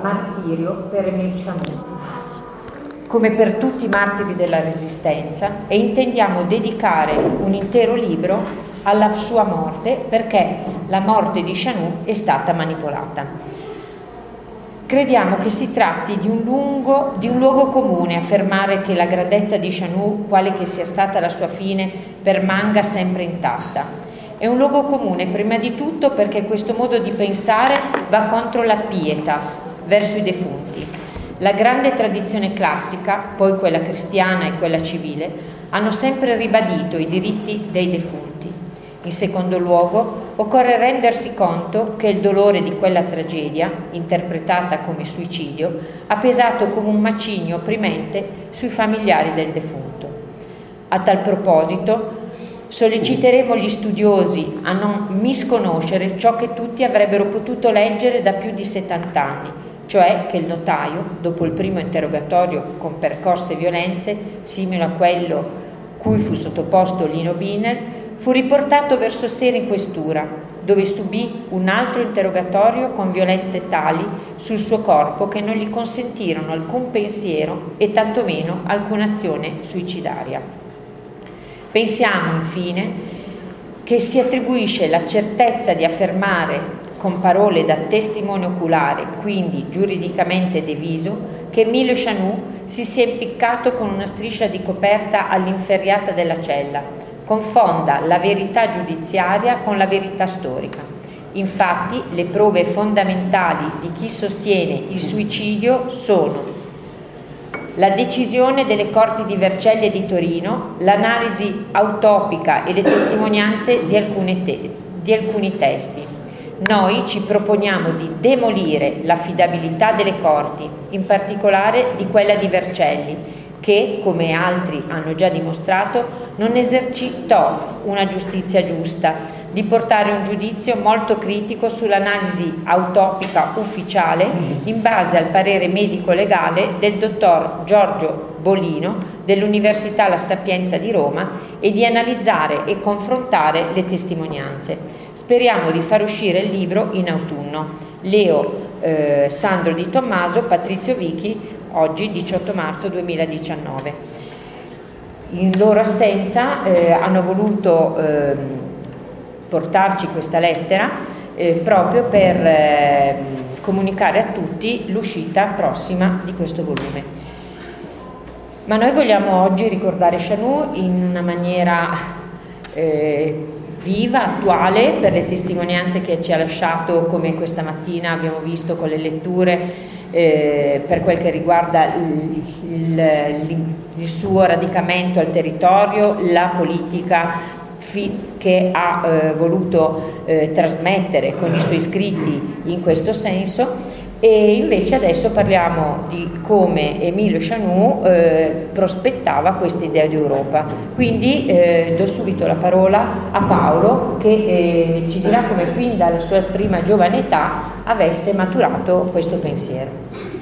martirio per Émile Chamou, come per tutti i martiri della Resistenza, e intendiamo dedicare un intero libro alla sua morte, perché la morte di Chamou è stata manipolata. Crediamo che si tratti di un luogo comune affermare che la grandezza di Chamou, quale che sia stata la sua fine, permanga sempre intatta. È un luogo comune prima di tutto perché questo modo di pensare va contro la pietas verso i defunti. La grande tradizione classica, poi quella cristiana e quella civile, hanno sempre ribadito i diritti dei defunti. In secondo luogo, occorre rendersi conto che il dolore di quella tragedia, interpretata come suicidio, ha pesato come un macigno opprimente sui familiari del defunto. A tal proposito, solleciteremo gli studiosi a non misconoscere ciò che tutti avrebbero potuto leggere da più di 70 anni, cioè che il notaio, dopo il primo interrogatorio con percosse violenze, simile a quello cui fu sottoposto Lino Biner, fu riportato verso sera in questura, dove subì un altro interrogatorio con violenze tali sul suo corpo che non gli consentirono alcun pensiero e tantomeno alcuna azione suicidaria. Pensiamo, infine, che si attribuisce la certezza di affermare con parole da testimone oculare, quindi giuridicamente deviso, che Émile Chamou si sia impiccato con una striscia di coperta all'inferriata della cella, confonda la verità giudiziaria con la verità storica. Infatti, le prove fondamentali di chi sostiene il suicidio sono la decisione delle Corti di Vercelli e di Torino, l'analisi autopica e le testimonianze di alcuni testi. Noi ci proponiamo di demolire l'affidabilità delle Corti, in particolare di quella di Vercelli, che, come altri hanno già dimostrato, non esercitò una giustizia giusta, di portare un giudizio molto critico sull'analisi autopica ufficiale in base al parere medico-legale del dottor Giorgio Bolino dell'Università La Sapienza di Roma e di analizzare e confrontare le testimonianze. Speriamo di far uscire il libro in autunno. Leo Sandro Di Tommaso, Patrizio Vichi, oggi 18 marzo 2019. In loro assenza hanno voluto portarci questa lettera proprio per comunicare a tutti l'uscita prossima di questo volume. Ma noi vogliamo oggi ricordare Chamou in una maniera viva, attuale, per le testimonianze che ci ha lasciato, come questa mattina abbiamo visto con le letture, per quel che riguarda il suo radicamento al territorio, la politica che ha voluto trasmettere con i suoi scritti in questo senso. E invece adesso parliamo di come Émile Chamou prospettava questa idea di Europa. Quindi do subito la parola a Paolo, che ci dirà come fin dalla sua prima giovane età avesse maturato questo pensiero.